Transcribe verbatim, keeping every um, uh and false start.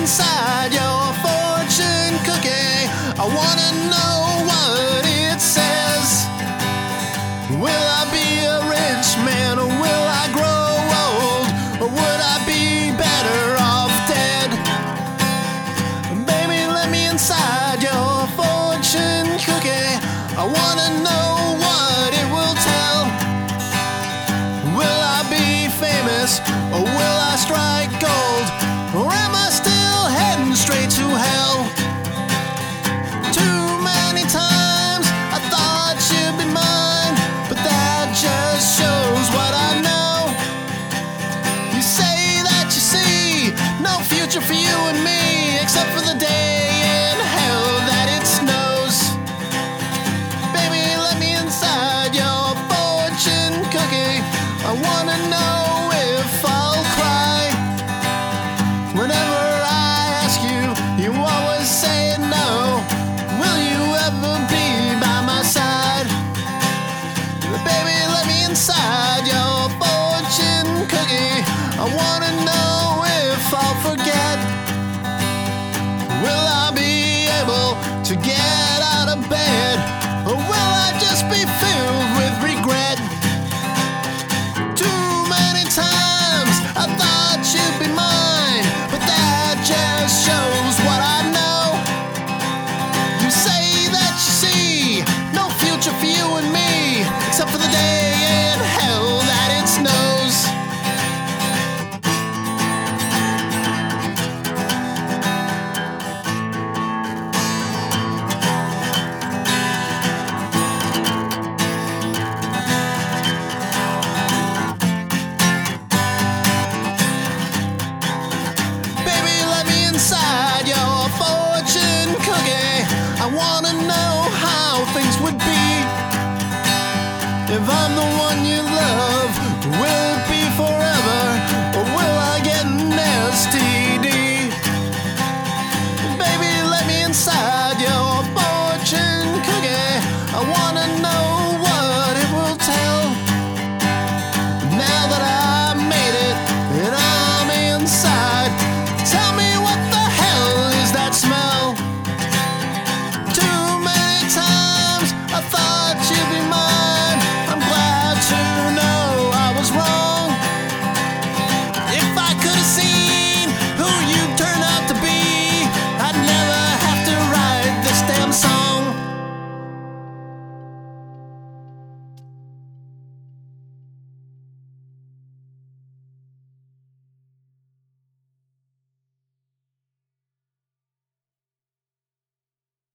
inside your fortune cookie. I wanna know what it says. Will I be a rich man, or will I grow old, or would I be better off dead? Baby, let me inside your fortune cookie. I wanna know what it will tell. Will I be famous, or will I strike gold, or am I still heading straight to hell? Too many times I thought you'd be mine, but that just shows what I know. You say that you see no future for you and me, except for the day